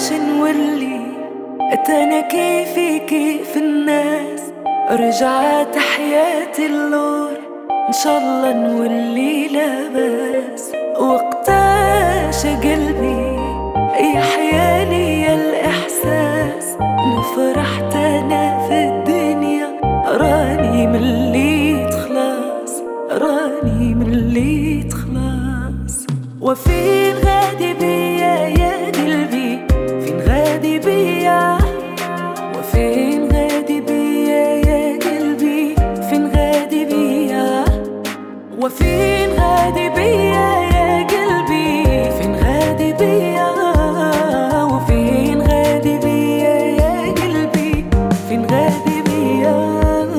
نولي أنا كيفي كيف الناس، رجعت حياتي اللور إن شاء الله نولي لاباس. وقتاش قلبي يحيا لي الإحساس إن فرحت أنا في الدنيا، راني مليت خلاص، راني مليت خلاص. وفين غادي بيا يا قلبي، فين غادي بيا، وفين غادي بيا يا قلبي، فين غادي بيا، وفين غادي بيا يا قلبي، فين غادي بيا، وفين غادي بيا يا قلبي، فين غادي بيا.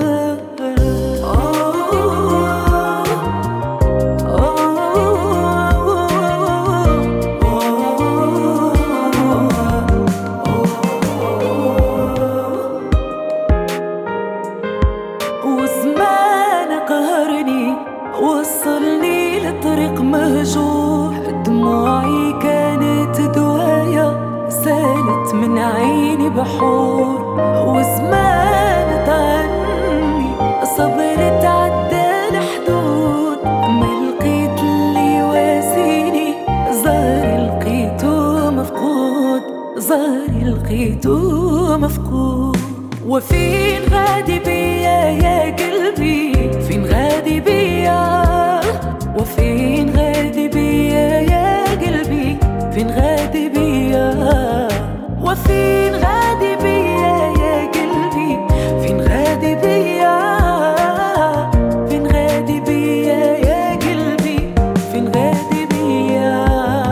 وزمان قهرني وصلني لطريق مهجور، دموعي كانت دوايا سالت من عيني بحور. وزمان طعني صبري تعدى الحدود، ما لقيت اللي يواسيني، زهري لقيته مفقود، زهري لقيته مفقود. وفين غادي بيا يا قلبي، فين غادي بيا، وفين غادي بيا يا قلبي، فين غادي بيا، وفين غادي بيا يا قلبي، فين غادي بيا، فين غادي بيا يا قلبي، فين غادي بيا.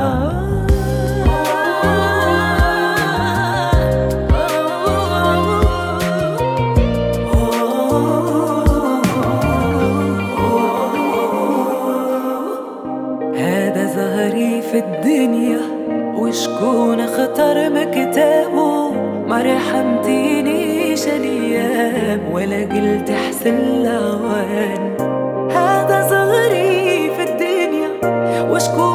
هذا زهري في الدنيا وشكون خطر مكتابه، ما رحمتينيش الايام ولا قلت احسن الاوان. هذا زهري في الدنيا وشكون